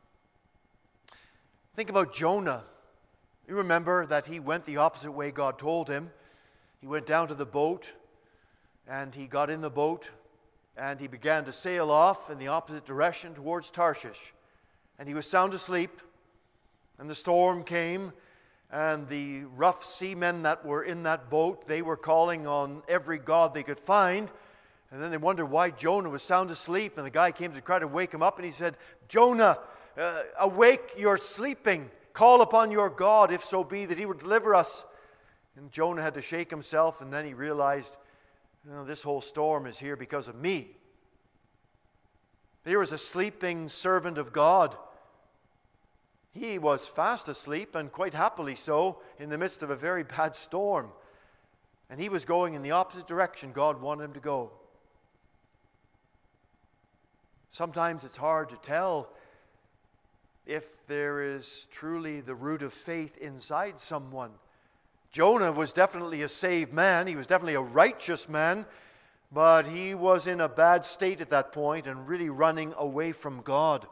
Think about Jonah. You remember that he went the opposite way God told him. He went down to the boat, and he got in the boat, and he began to sail off in the opposite direction towards Tarshish. And he was sound asleep, and the storm came, and the rough seamen that were in that boat, they were calling on every god they could find. And then they wondered why Jonah was sound asleep. And the guy came to try to wake him up, and he said, "Jonah, uh, awake, you're sleeping. Call upon your God, if so be that he would deliver us." And Jonah had to shake himself, and then he realized, you know, this whole storm is here because of me. Here was a sleeping servant of God. He was fast asleep, and quite happily so, in the midst of a very bad storm. And he was going in the opposite direction God wanted him to go. Sometimes it's hard to tell if there is truly the root of faith inside someone. Jonah was definitely a saved man. He was definitely a righteous man. But he was in a bad state at that point and really running away from God.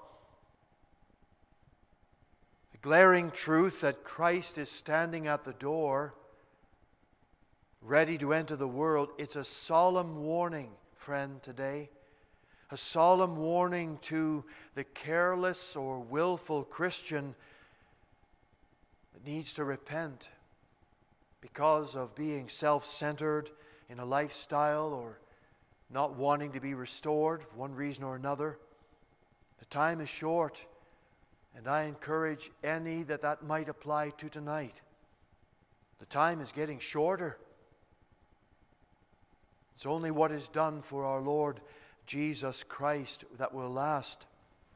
The glaring truth that Christ is standing at the door, ready to enter the world, it's a solemn warning, friend, today. A solemn warning to the careless or willful Christian that needs to repent because of being self-centered in a lifestyle or not wanting to be restored for one reason or another. The time is short, and I encourage any that that might apply to tonight. The time is getting shorter. It's only what is done for our Lord Jesus Christ that will last.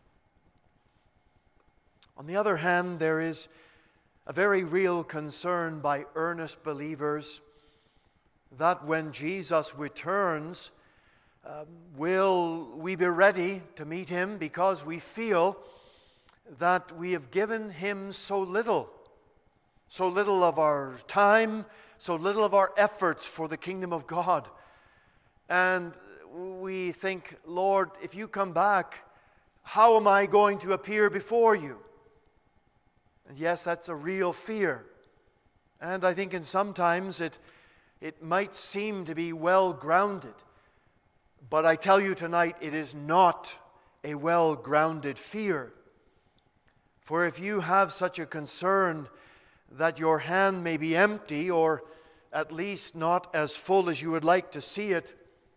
On the other hand, there is a very real concern by earnest believers that when Jesus returns, um, will we be ready to meet him because we feel that we have given him so little, so little of our time, so little of our efforts for the kingdom of God. And we think, Lord, if you come back, how am I going to appear before you? And yes, that's a real fear. And I think in sometimes it, it might seem to be well-grounded. But I tell you tonight, it is not a well-grounded fear. For if you have such a concern that your hand may be empty, or at least not as full as you would like to see it,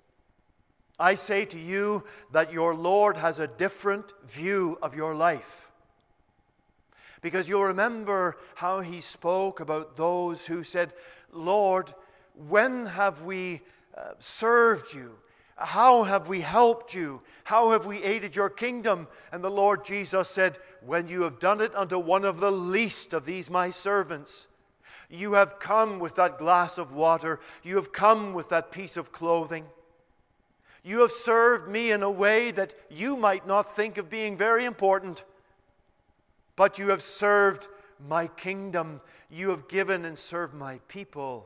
I say to you that your Lord has a different view of your life. Because you'll remember how he spoke about those who said, Lord, when have we uh, served you? How have we helped you? How have we aided your kingdom? And the Lord Jesus said, when you have done it unto one of the least of these my servants, you have come with that glass of water. You have come with that piece of clothing. You have served me in a way that you might not think of being very important. But you have served my kingdom. You have given and served my people.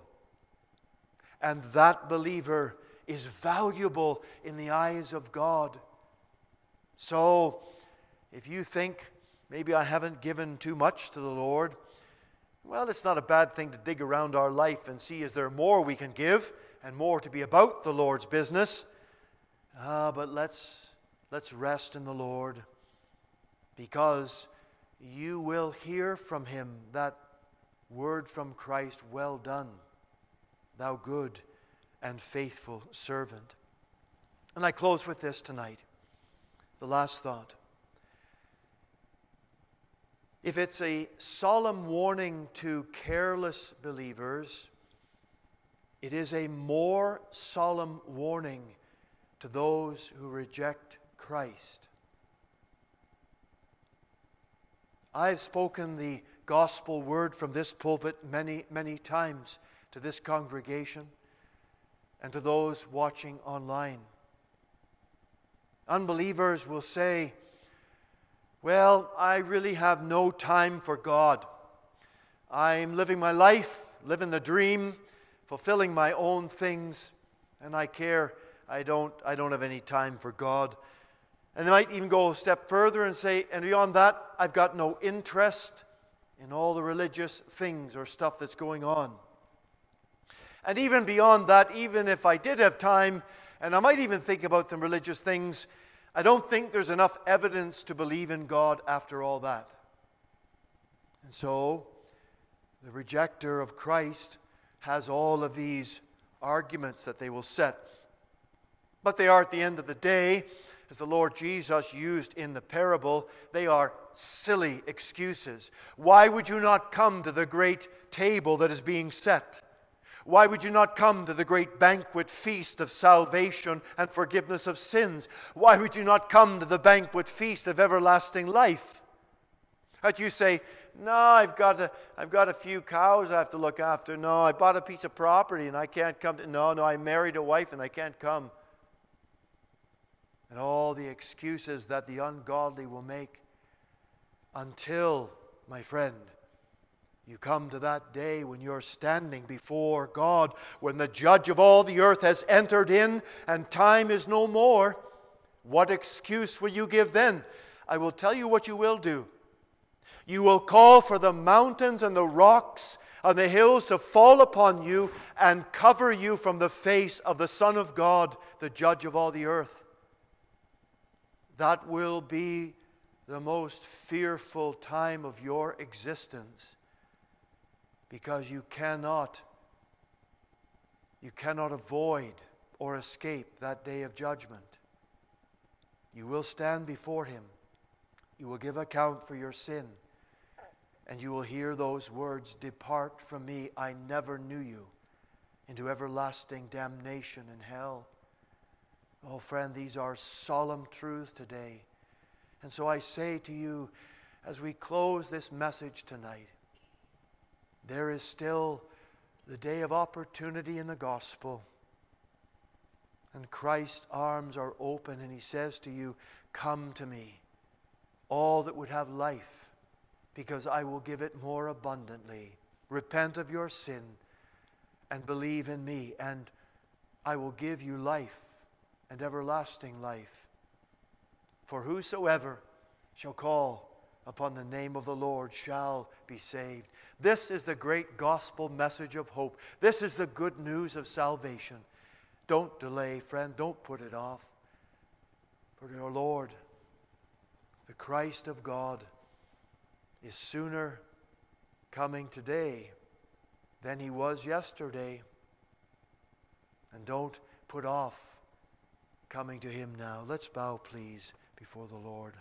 And that believer is valuable in the eyes of God. So, if you think, maybe I haven't given too much to the Lord, well, it's not a bad thing to dig around our life and see, is there more we can give and more to be about the Lord's business? Ah, but let's, let's rest in the Lord, because you will hear from him that word from Christ, well done, thou good and faithful servant. And I close with this tonight, the last thought. If it's a solemn warning to careless believers, it is a more solemn warning to those who reject Christ. I've spoken the gospel word from this pulpit many, many times to this congregation and to those watching online. Unbelievers will say, well, I really have no time for God. I'm living my life, living the dream, fulfilling my own things, and I care, I don't, I don't have any time for God. And they might even go a step further and say, and beyond that, I've got no interest in all the religious things or stuff that's going on. And even beyond that, even if I did have time, and I might even think about the religious things, I don't think there's enough evidence to believe in God after all that. And so, the rejecter of Christ has all of these arguments that they will set. But they are, at the end of the day, as the Lord Jesus used in the parable, they are silly excuses. Why would you not come to the great table that is being set? Why would you not come to the great banquet feast of salvation and forgiveness of sins? Why would you not come to the banquet feast of everlasting life? But you say, no, I've got a, I've got a few cows I have to look after. No, I bought a piece of property and I can't come. To, no, no, I married a wife and I can't come. And all the excuses that the ungodly will make until, my friend, you come to that day when you're standing before God, when the judge of all the earth has entered in and time is no more. What excuse will you give then? I will tell you what you will do. You will call for the mountains and the rocks and the hills to fall upon you and cover you from the face of the Son of God, the judge of all the earth. That will be the most fearful time of your existence, because you cannot, you cannot avoid or escape that day of judgment. You will stand before Him. You will give account for your sin. And you will hear those words, "Depart from me, I never knew you," into everlasting damnation in hell. Oh, friend, these are solemn truths today. And so I say to you, as we close this message tonight, there is still the day of opportunity in the gospel. And Christ's arms are open and He says to you, "Come to me, all that would have life, because I will give it more abundantly. Repent of your sin and believe in me, and I will give you life and everlasting life. For whosoever shall call upon the name of the Lord shall be saved." This is the great gospel message of hope. This is the good news of salvation. Don't delay, friend. Don't put it off. For your Lord, the Christ of God, is sooner coming today than He was yesterday. And don't put off coming to Him now. Let's bow, please, before the Lord.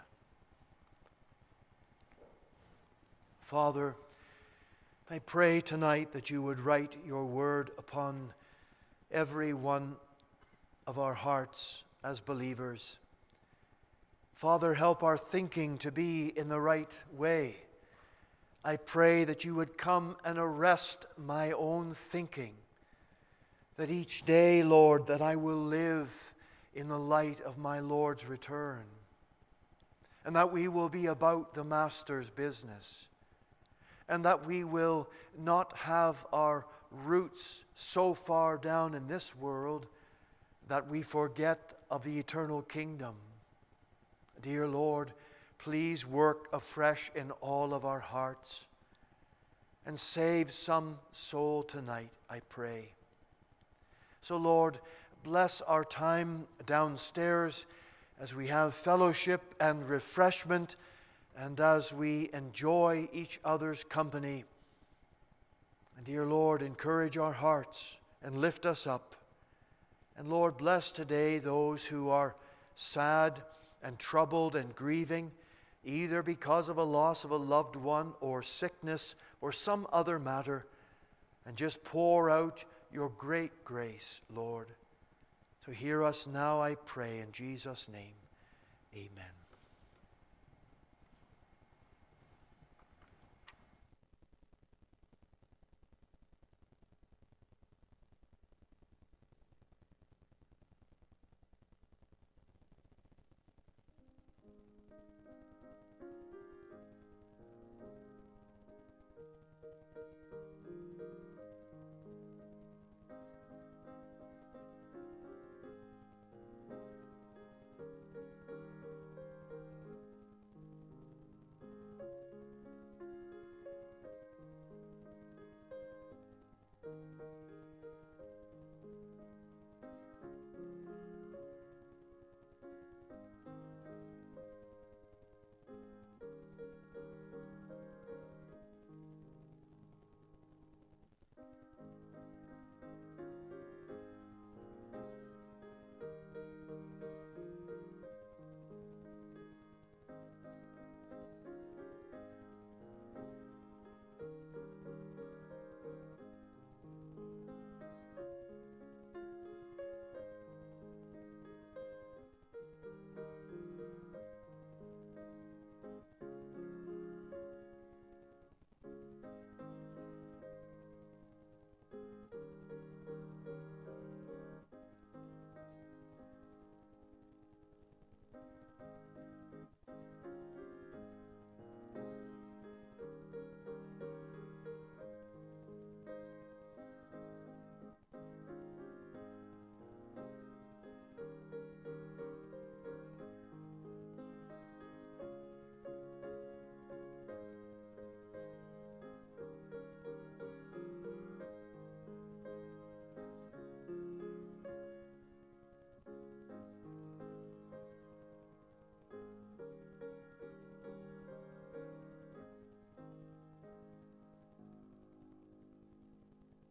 Father, I pray tonight that you would write your word upon every one of our hearts as believers. Father, help our thinking to be in the right way. I pray that you would come and arrest my own thinking, that each day, Lord, that I will live in the light of my Lord's return, and that we will be about the Master's business, and that we will not have our roots so far down in this world that we forget of the eternal kingdom. Dear Lord, please work afresh in all of our hearts and save some soul tonight, I pray. So, Lord, bless our time downstairs as we have fellowship and refreshment, and as we enjoy each other's company. And dear Lord, encourage our hearts and lift us up. And Lord, bless today those who are sad and troubled and grieving, either because of a loss of a loved one or sickness or some other matter. And just pour out your great grace, Lord. So hear us now, I pray, in Jesus' name. Amen.